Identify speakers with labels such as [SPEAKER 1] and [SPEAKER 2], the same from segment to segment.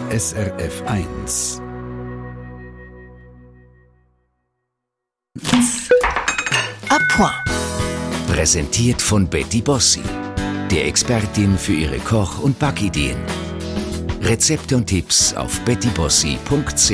[SPEAKER 1] SRF 1.
[SPEAKER 2] À point.
[SPEAKER 3] Präsentiert von Betty Bossi, der Expertin für ihre Koch- und Backideen. Rezepte und Tipps auf bettybossi.ch.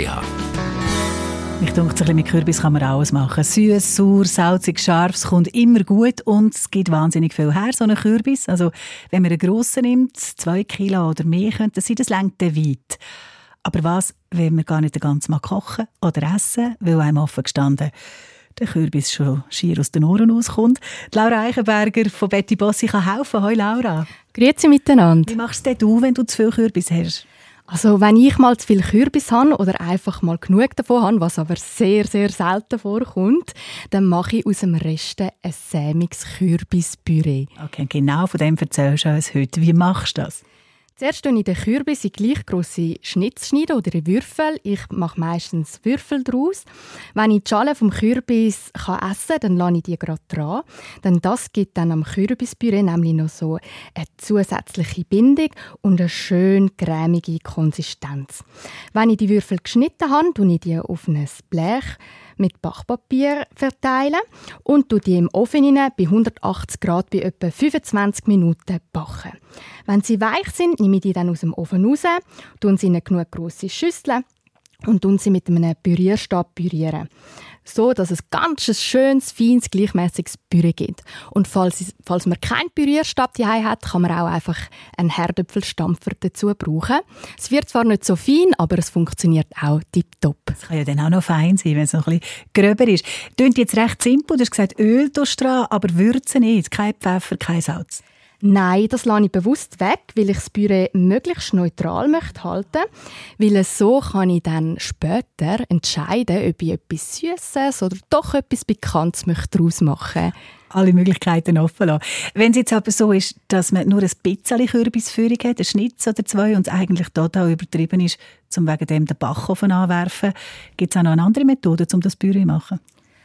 [SPEAKER 4] Ich denke, ein bisschen mit Kürbis kann man alles machen. Süß, sauer, salzig, scharf, es kommt immer gut und es gibt wahnsinnig viel her, so ein Kürbis. Also, wenn man einen grossen nimmt, 2 Kilo oder mehr, könnte das sein, das reicht dann weit. Aber was, wenn man gar nicht den ganzen Mal kochen oder essen, weil einem offen gestanden der Kürbis schon schier aus den Ohren rauskommt. Die Laura Eichenberger von Betty Bossi kann helfen. Hallo Laura.
[SPEAKER 5] Grüezi miteinander.
[SPEAKER 4] Wie machst du, wenn du zu viel Kürbis hast?
[SPEAKER 5] Also wenn ich mal zu viel Kürbis habe oder einfach mal genug davon habe, was aber sehr, sehr selten vorkommt, dann mache ich aus dem Resten ein sämiges Kürbispüree.
[SPEAKER 4] Okay, genau von dem erzählst du uns heute. Wie machst du das?
[SPEAKER 5] Zuerst schneide ich den Kürbis in gleich grosse Schnitzel oder in Würfel. Ich mache meistens Würfel daraus. Wenn ich die Schale vom Kürbis essen kann, dann lasse ich die gerade dran. Denn das gibt dann am Kürbispüree nämlich noch so eine zusätzliche Bindung und eine schön cremige Konsistenz. Wenn ich die Würfel geschnitten habe, tue ich die auf ein Blech mit Backpapier verteilen und tue die im Ofen bei 180 Grad bei etwa 25 Minuten backen. Wenn sie weich sind, nehme ich die dann aus dem Ofen raus, tue sie in eine genug grosse Schüssel und tue sie mit einem Pürierstab pürieren. So, dass es ganz ein schönes, feines, gleichmäßiges Püree gibt. Und falls man keinen Pürierstab daheim hat, kann man auch einfach einen Herdöpfelstampfer dazu brauchen. Es wird zwar nicht so fein, aber es funktioniert auch tipptopp.
[SPEAKER 4] Es kann ja dann auch noch fein sein, wenn es noch ein bisschen gröber ist. Klingt jetzt recht simpel. Du hast gesagt, Öl dran, aber Würze nicht. Kein Pfeffer, kein Salz.
[SPEAKER 5] Nein, das lasse ich bewusst weg, weil ich das Püree möglichst neutral möchte halten. Weil so kann ich dann später entscheiden, ob ich etwas Süßes oder doch etwas Pikantes daraus machen möchte.
[SPEAKER 4] Alle Möglichkeiten offen lassen. Wenn es jetzt aber so ist, dass man nur ein bisschen Kürbisführung hat, ein Schnitz oder 2, und es eigentlich total übertrieben ist, um wegen dem den Backofen anwerfen, gibt es auch noch eine andere Methode, um das Püree zu machen?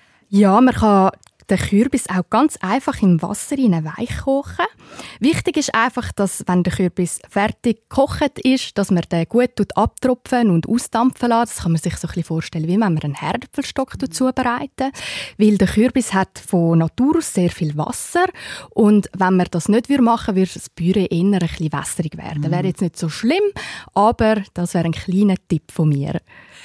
[SPEAKER 5] Ja, man kann den Kürbis auch ganz einfach im Wasser weich kochen. Wichtig ist einfach, dass, wenn der Kürbis fertig gekocht ist, dass man den gut abtropfen und ausdampfen lässt. Das kann man sich so ein bisschen vorstellen, wie wenn man einen Herdöpfelstock zubereitet. Weil der Kürbis hat von Natur aus sehr viel Wasser. Und wenn man das nicht machen würde, das Püree eher ein bisschen wässrig werden. Wäre jetzt nicht so schlimm, aber das wäre ein kleiner Tipp von mir.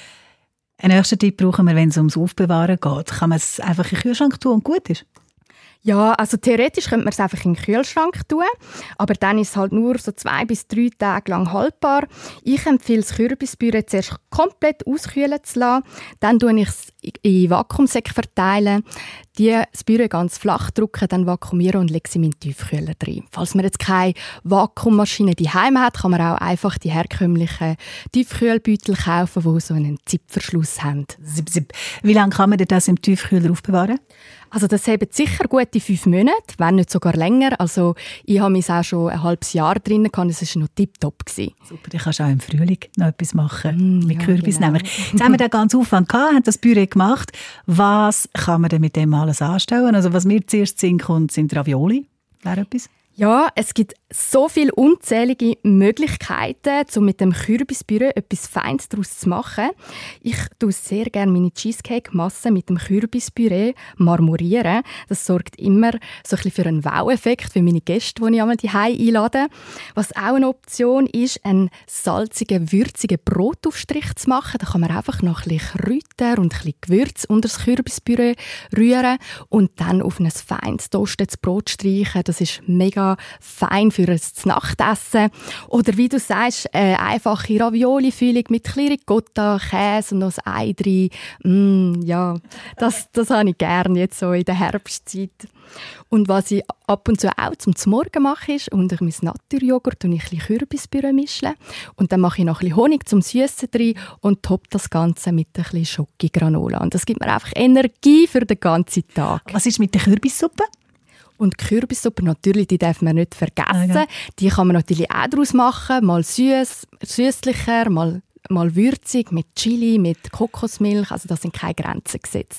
[SPEAKER 4] Einen nächsten Tipp brauchen wir, wenn es ums Aufbewahren geht. Kann man es einfach in den Kühlschrank tun und gut ist?
[SPEAKER 5] Ja, also theoretisch könnte man es einfach in den Kühlschrank tun, aber dann ist es halt nur so 2 bis 3 Tage lang haltbar. Ich empfehle das Kürbispüree zuerst komplett auskühlen zu lassen, dann tue ich es in Vakuumsäcke verteilen, das Püree ganz flach drücken, dann vakuumieren und lege sie in meinen Tiefkühler rein. Falls man jetzt keine Vakuummaschine daheim hat, kann man auch einfach die herkömmlichen Tiefkühlbeutel kaufen, die so einen Zipfverschluss haben.
[SPEAKER 4] Wie lange kann man denn das im Tiefkühler aufbewahren?
[SPEAKER 5] Also das haben sicher gute 5 Monate, wenn nicht sogar länger. Also ich habe mich auch schon ein halbes Jahr drin gehabt, es war noch tipptopp.
[SPEAKER 4] Super, du kannst auch im Frühling noch etwas machen mit Kürbis.
[SPEAKER 5] Genau.
[SPEAKER 4] Jetzt haben wir den ganzen Aufwand gehabt, haben das Püree gemacht. Was kann man denn mit dem alles anstellen? Also was mir zuerst in den Sinn kommt, sind Ravioli. Wäre etwas?
[SPEAKER 5] Ja, es gibt so viele unzählige Möglichkeiten, um mit dem Kürbispüree etwas Feines daraus zu machen. Ich tue sehr gerne meine Cheesecake-Masse mit dem Kürbispüree marmorieren. Das sorgt immer so ein bisschen für einen Wow-Effekt für meine Gäste, die ich einmal zu Hause einlade. Was auch eine Option ist, einen salzigen, würzigen Brotaufstrich zu machen. Da kann man einfach noch ein bisschen Kräuter und ein bisschen Gewürz unter das Kürbispüree rühren und dann auf ein feines toastetes Brot streichen. Das ist mega fein für ein Nachtessen. Oder wie du sagst, einfache Ravioli-Füllung mit ein bisschen Ricotta, Käse und noch ein Ei drin. Ja, das habe ich gerne jetzt so in der Herbstzeit. Und was ich ab und zu auch zum Morgen mache, ist, unter mein Naturjoghurt tue ich ein bisschen Kürbispüree mischen. Und dann mache ich noch ein bisschen Honig zum Süssen drin und toppe das Ganze mit ein bisschen Schoki-Granola. Und das gibt mir einfach Energie für den ganzen Tag.
[SPEAKER 4] Was ist mit der Kürbissuppe?
[SPEAKER 5] Und die Kürbissuppe natürlich, die darf man nicht vergessen. Okay. Die kann man natürlich auch daraus machen, mal süßlicher, mal würzig, mit Chili, mit Kokosmilch. Also da sind keine Grenzen gesetzt.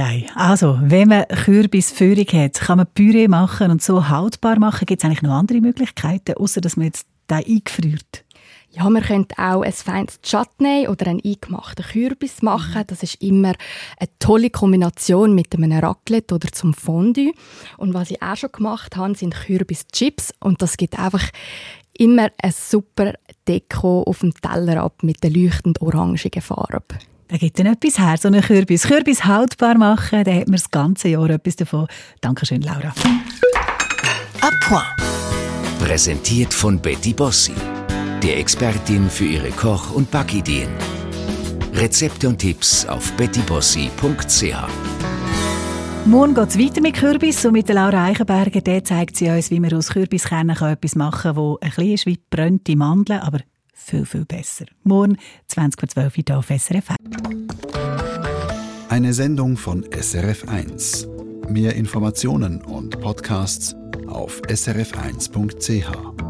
[SPEAKER 4] Also, wenn man Kürbisführung hat, kann man Püree machen und so haltbar machen. Gibt es eigentlich noch andere Möglichkeiten, außer dass man jetzt den eingefriert?
[SPEAKER 5] Ja, man könnte auch ein feines Chutney oder einen eingemachten Kürbis machen. Das ist immer eine tolle Kombination mit einem Raclette oder zum Fondue. Und was ich auch schon gemacht habe, sind Kürbischips. Und das gibt einfach immer eine super Deko auf dem Teller ab mit der leuchtend orangigen Farbe.
[SPEAKER 4] Da gibt dann etwas her, so einen Kürbis. Kürbis haltbar machen, da hat man das ganze Jahr etwas davon. Dankeschön, Laura.
[SPEAKER 2] À point.
[SPEAKER 3] Präsentiert von Betty Bossi, der Expertin für ihre Koch- und Backideen. Rezepte und Tipps auf bettybossi.ch.
[SPEAKER 4] Morgen geht es weiter mit Kürbis und mit der Laura Eichenberger. Der zeigt sie uns, wie man aus Kürbiskernen etwas machen kann, das ein bisschen ist wie gebrannte Mandeln, aber viel, viel besser. Morgen 20:12 hier auf SRF 1.
[SPEAKER 1] Eine Sendung von SRF 1. Mehr Informationen und Podcasts auf srf1.ch.